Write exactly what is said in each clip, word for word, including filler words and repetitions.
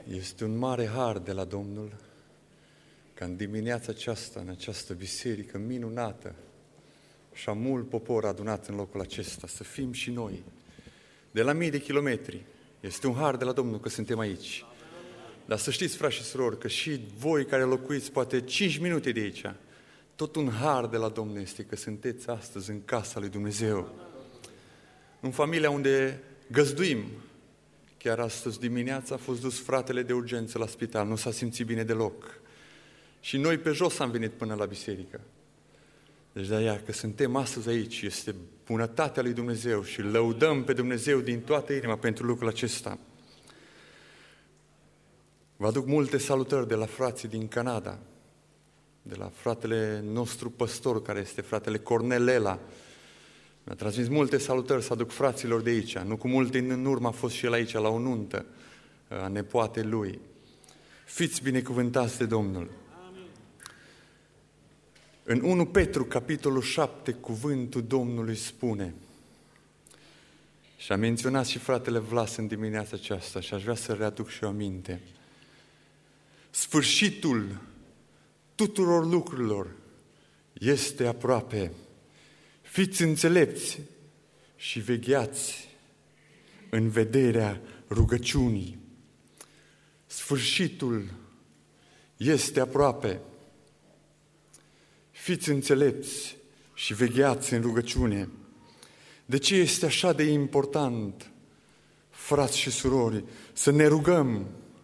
Este un mare har de la Domnul ca în dimineața aceasta, în această biserică minunată, și a mult popor adunat în locul acesta, să fim și noi, de la mii de kilometri. Este un har de la Domnul că suntem aici. Dar să știți, frați și surori, că și voi care locuiți poate cinci minute de aici, tot un har de la Domnul este că sunteți astăzi în casa lui Dumnezeu. În familia unde găzduim, chiar astăzi dimineața a fost dus fratele de urgență la spital, nu s-a simțit bine deloc. Și noi pe jos am venit până la biserică. Deci de-aia că suntem astăzi aici, este bunătatea lui Dumnezeu și lăudăm pe Dumnezeu din toată inima pentru lucrul acesta. Vă aduc multe salutări de la frații din Canada, de la fratele nostru păstor, care este fratele Cornel Lela. Mi-a transmis multe salutări să aduc fraților de aici. Nu cu mult timp în urmă a fost și el aici la o nuntă a nepoatei lui. Fiți binecuvântați de Domnul. Amin. În unu Petru, capitolul șapte, cuvântul Domnului spune, și a menționat și fratele Vlas în dimineața aceasta și aș vrea să readuc și eu aminte. Sfârșitul tuturor lucrurilor este aproape. Fiți înțelepți și vegheați în vederea rugăciunii. Sfârșitul este aproape. Fiți înțelepți și vegheați în rugăciune. De ce este așa de important, frați și surori, să ne rugăm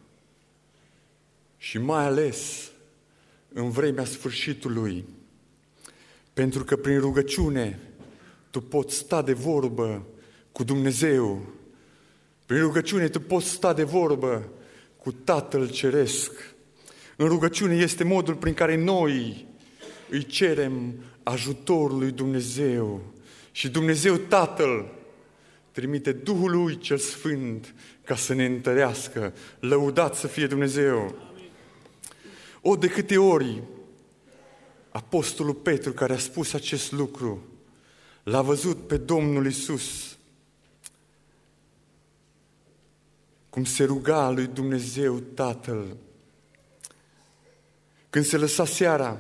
și mai ales în vremea sfârșitului? Pentru că prin rugăciune tu poți sta de vorbă cu Dumnezeu. Prin rugăciune tu poți sta de vorbă cu Tatăl Ceresc. În rugăciune este modul prin care noi îi cerem ajutorul lui Dumnezeu. Și Dumnezeu Tatăl trimite Duhul Lui cel Sfânt ca să ne întărească. Lăudat să fie Dumnezeu! O, de câte ori Apostolul Petru, care a spus acest lucru, l-a văzut pe Domnul Iisus, cum se ruga lui Dumnezeu Tatăl. Când se lăsa seara,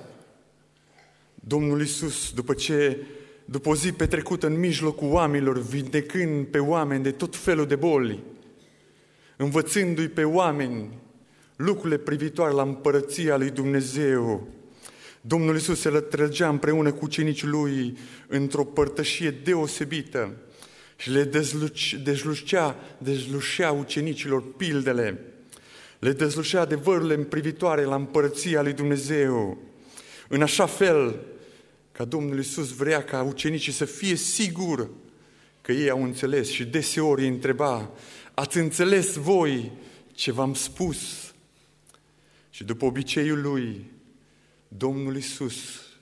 Domnul Iisus, după ce, după o zi petrecută în mijlocul oamenilor, vindecând pe oameni de tot felul de boli, învățându-i pe oameni lucrurile privitoare la împărăția lui Dumnezeu, Domnul Iisus se lătrăgea împreună cu ucenicii Lui într-o părtășie deosebită și le dezlușea, dezlușea ucenicilor pildele, le dezlușea adevărurile privitoare la împărăția lui Dumnezeu, în așa fel ca Domnul Iisus vrea ca ucenicii să fie siguri că ei au înțeles și deseori îi întreba, ați înțeles voi ce v-am spus? Și după obiceiul Lui, Domnul Iisus,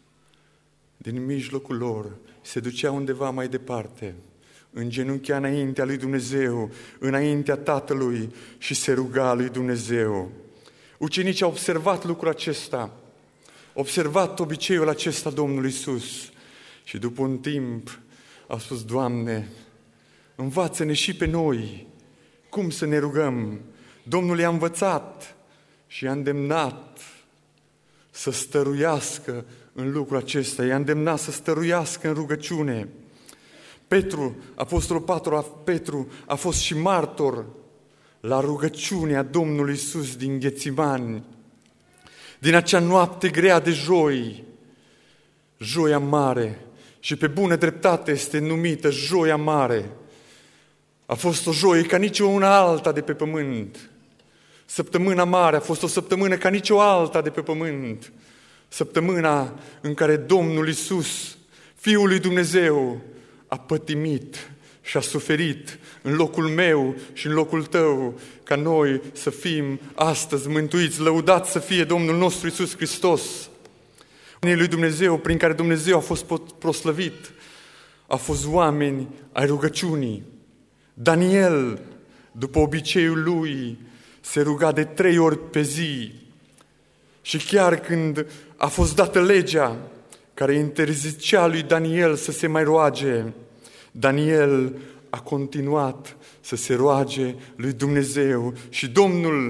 din mijlocul lor, se ducea undeva mai departe, îngenunchea înaintea lui Dumnezeu, înaintea Tatălui și se ruga lui Dumnezeu. Ucenicii au observat lucrul acesta, observat obiceiul acesta Domnului Iisus și după un timp au spus, Doamne, învață-ne și pe noi cum să ne rugăm. Domnul i-a învățat și i-a îndemnat să stăruiască în lucrul acesta, i-a îndemnat să stăruiască în rugăciune. Petru, Apostolul Patru, Petru a fost și martor la rugăciunea Domnului Iisus din Ghețimani, din acea noapte grea de joi, joia mare, și pe bună dreptate este numită joia mare. A fost o joie ca nicio una alta de pe pământ. Săptămâna mare a fost o săptămână ca nicio alta de pe pământ. Săptămâna în care Domnul Iisus, Fiul lui Dumnezeu, a pătimit și a suferit în locul meu și în locul tău, ca noi să fim astăzi mântuiți. Lăudat să fie Domnul nostru Iisus Hristos. Oamenii lui Dumnezeu, prin care Dumnezeu a fost proslăvit, a fost oameni ai rugăciunii. Daniel, după obiceiul lui, se ruga de trei ori pe zi și chiar când a fost dată legea care interzicea lui Daniel să se mai roage, Daniel a continuat să se roage lui Dumnezeu și Domnul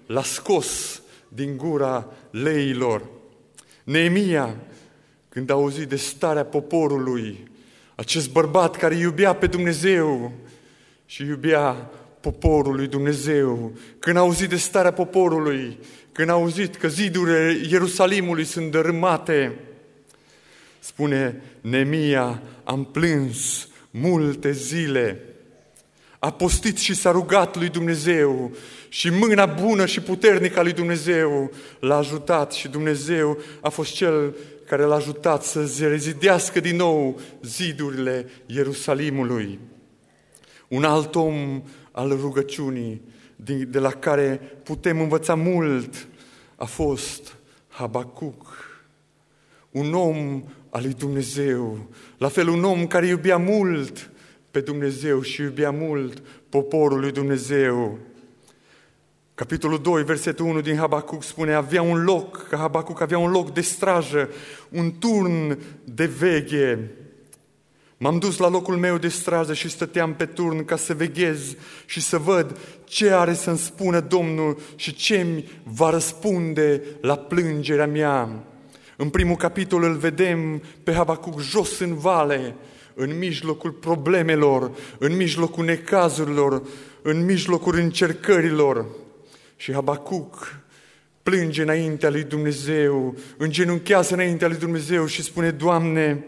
l-a scos din gura leilor. Neemia, când a auzit de starea poporului, acest bărbat care iubea pe Dumnezeu și iubea poporul lui Dumnezeu, când a auzit de starea poporului, când a auzit că zidurile Ierusalimului sunt dărâmate, spune Neemia, am plâns multe zile. A postit și s-a rugat lui Dumnezeu și mâna bună și puternică a lui Dumnezeu l-a ajutat și Dumnezeu a fost Cel care l-a ajutat să se rezidească din nou zidurile Ierusalimului. Un alt om al rugăciunii, de la care putem învăța mult, a fost Habacuc. Un om al lui Dumnezeu, la fel un om care iubea mult pe Dumnezeu și iubea mult poporul lui Dumnezeu. Capitolul doi, versetul unu din Habacuc spune, avea un loc, că Habacuc avea un loc de strajă, un turn de veghe. M-am dus la locul meu de strază și stăteam pe turn ca să veghez și să văd ce are să-mi spună Domnul și ce-mi va răspunde la plângerea mea. În primul capitol îl vedem pe Habacuc jos în vale, în mijlocul problemelor, în mijlocul necazurilor, în mijlocul încercărilor. Și Habacuc plânge înaintea lui Dumnezeu, îngenunchează înaintea lui Dumnezeu și spune, Doamne,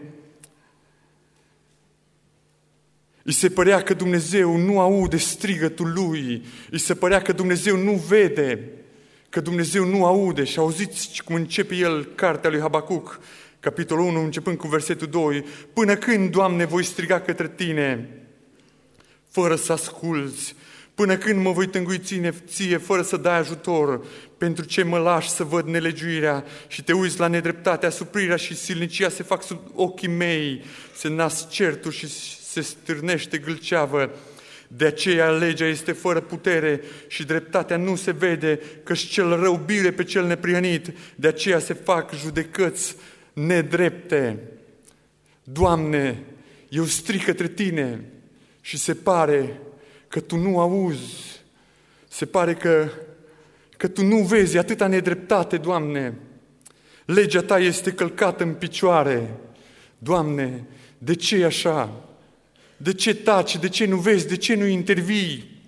îi se părea că Dumnezeu nu aude strigătul lui, îi se părea că Dumnezeu nu vede, că Dumnezeu nu aude. Și auziți cum începe el cartea lui Habacuc, capitolul unu, începând cu versetul doi. Până când, Doamne, voi striga către Tine, fără să asculți? Până când mă voi tângui ține, ție, fără să dai ajutor? Pentru ce mă lași să văd nelegiuirea și te uiți la nedreptatea, suprirea și silnicia se fac sub ochii mei, se nasc certuri și se stârnește gâlceavă. De aceea legea este fără putere și dreptatea nu se vede, căci cel rău bire pe cel neprihănit. De aceea se fac judecăți nedrepte. Doamne, eu strig către Tine și se pare că Tu nu auzi. Se pare că, că Tu nu vezi atâta nedreptate, Doamne. Legea Ta este călcată în picioare. Doamne, de ce e așa? De ce taci? De ce nu vezi? De ce nu intervii?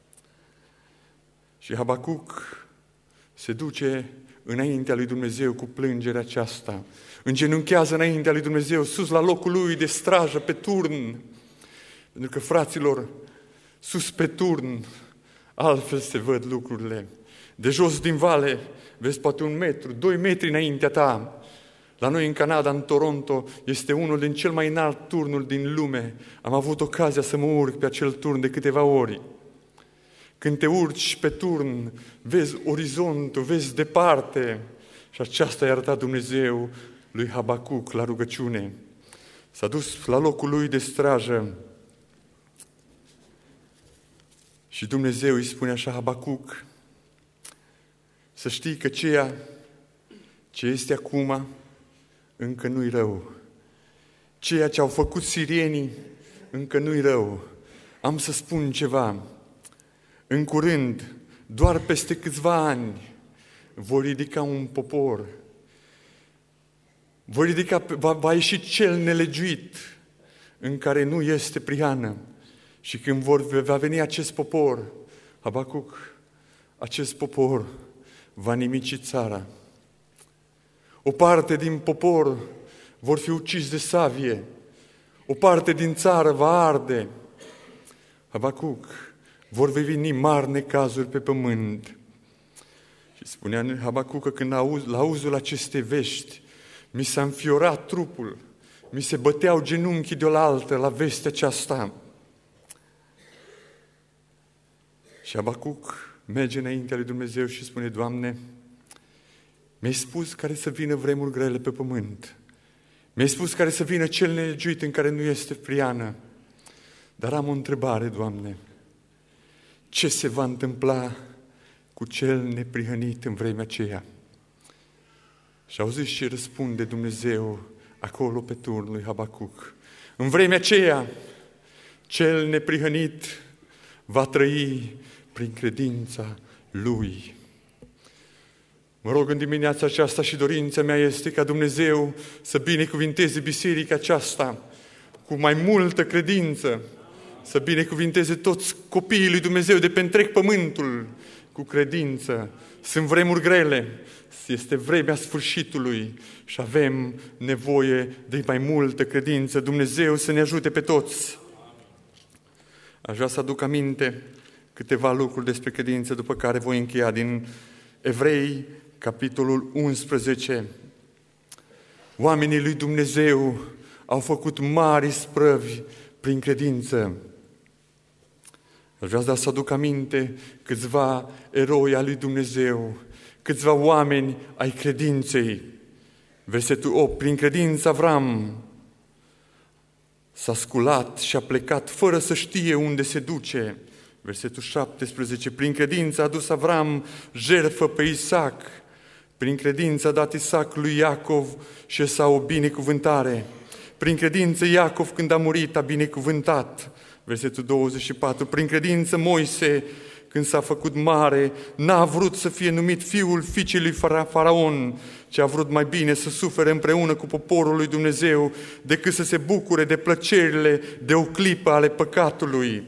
Și Habacuc se duce înaintea lui Dumnezeu cu plângerea aceasta. Îngenunchează înaintea lui Dumnezeu, sus la locul lui de strajă, pe turn. Pentru că, fraților, sus pe turn, altfel se văd lucrurile. De jos din vale, vezi poate un metru, doi metri înaintea ta. La noi în Canada, în Toronto, este unul din cel mai înalt turnuri din lume. Am avut ocazia să mă urc pe acel turn de câteva ori. Când te urci pe turn, vezi orizontul, vezi departe. Și aceasta i-a arătat Dumnezeu lui Habacuc la rugăciune. S-a dus la locul lui de strajă și Dumnezeu îi spune așa, Habacuc, să știi că ceea ce este acum încă nu-i rău. Ceea ce au făcut sirienii încă nu-i rău. Am să spun ceva. În curând, doar peste câțiva ani, voi ridica un popor. Voi ridica, va, va ieși cel nelegiuit, în care nu este prihană. Și când vor, va veni acest popor, Habacuc, acest popor va nimici țara. O parte din popor vor fi uciși de sabie. O parte din țară va arde. Habacuc, vor veni mari necazuri pe pământ. Și spunea Habacuc că când auz, la auzul acestei vești, mi s-a înfiorat trupul, mi se băteau genunchii deolaltă la vestea aceasta. Și Habacuc merge înaintea lui Dumnezeu și spune, Doamne, mi-ai spus care să vină vremuri grele pe pământ. Mi-ai spus care să vină cel nelegiuit în care nu este priană. Dar am o întrebare, Doamne. Ce se va întâmpla cu cel neprihănit în vremea aceea? Și auziți ce răspunde Dumnezeu acolo pe turnul lui Habacuc. În vremea aceea, cel neprihănit va trăi prin credința lui. Mă rog în dimineața aceasta și dorința mea este ca Dumnezeu să binecuvinteze biserica aceasta cu mai multă credință, să binecuvinteze toți copiii lui Dumnezeu de pe întreg pământul cu credință. Sunt vremuri grele, este vremea sfârșitului și avem nevoie de mai multă credință. Dumnezeu să ne ajute pe toți. Aș vrea să aduc aminte câteva lucruri despre credință, după care voi încheia din Evrei, capitolul unsprezece. Oamenii lui Dumnezeu au făcut mari sprăvi prin credință. Aș vrea să aduc aminte câțiva eroi al lui Dumnezeu, câțiva oameni ai credinței. Versetul opt. Prin credință Avram s-a sculat și a plecat fără să știe unde se duce. Versetul șaptesprezece. Prin credință a adus Avram jertfă pe Isaac. Prin credință a dat Isaac lui Iacov și Esau o binecuvântare. Prin credință Iacov, când a murit, a binecuvântat. Versetul douăzeci și patru. Prin credință Moise, când s-a făcut mare, n-a vrut să fie numit fiul fiicei lui Faraon, ci a vrut mai bine să sufere împreună cu poporul lui Dumnezeu decât să se bucure de plăcerile de o clipă ale păcatului.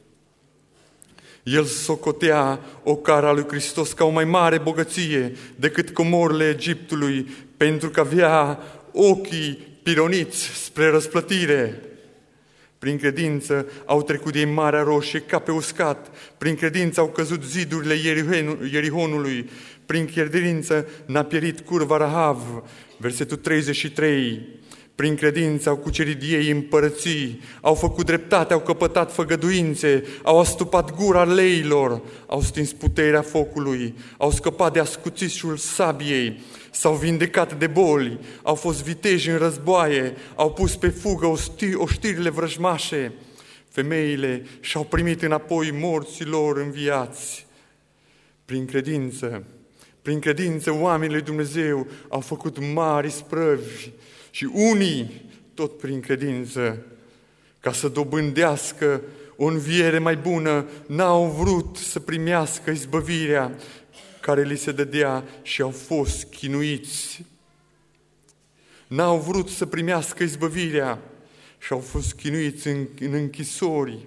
El socotea ocara lui Hristos ca o mai mare bogăție decât comorile Egiptului, pentru că avea ochii pironiți spre răsplătire. Prin credință au trecut ei Marea Roșie ca pe uscat. Prin credință au căzut zidurile Ierihonului. Prin credință n-a pierit curva Rahav. Versetul treizeci și trei. Prin credință au cucerit ei împărății, au făcut dreptate, au căpătat făgăduințe, au astupat gura leilor, au stins puterea focului, au scăpat de ascuțișul sabiei, s-au vindecat de boli, au fost viteji în războaie, au pus pe fugă oștirile vrăjmașe. Femeile și-au primit înapoi morții lor înviați. Prin credință, prin credință oamenii lui Dumnezeu au făcut mari sprăvi și unii, tot prin credință, ca să dobândească o înviere mai bună, n-au vrut să primească izbăvirea care li se dădea și au fost chinuiți. N-au vrut să primească izbăvirea și au fost chinuiți în, în închisori,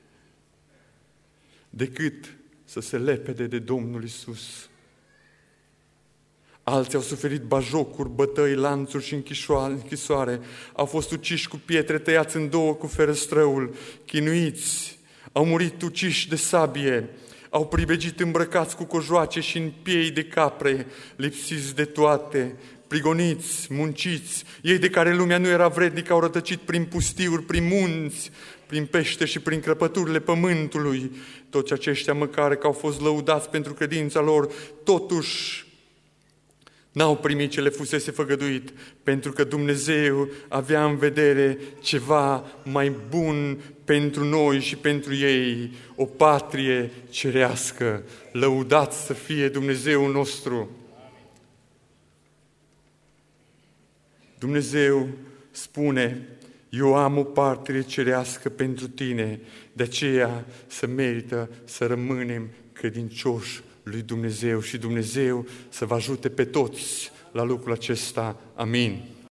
decât să se lepede de Domnul Iisus. Alții au suferit bajocuri, bătăi, lanțuri și închisoare, au fost uciși cu pietre, tăiați în două cu ferăstrăul, chinuiți, au murit uciși de sabie, au pribegit îmbrăcați cu cojoace și în piei de capre, lipsiți de toate, prigoniți, munciți, ei de care lumea nu era vrednică au rătăcit prin pustiuri, prin munți, prin pește și prin crăpăturile pământului. Toți aceștia, măcar că au fost lăudați pentru credința lor, totuși n-au primit ce le fusese făgăduit, pentru că Dumnezeu avea în vedere ceva mai bun pentru noi și pentru ei, o patrie cerească. Lăudat să fie Dumnezeul nostru! Dumnezeu spune: eu am o patrie cerească pentru tine, de aceea să merită să rămânem credincioși lui Dumnezeu și Dumnezeu să vă ajute pe toți la lucrul acesta. Amin.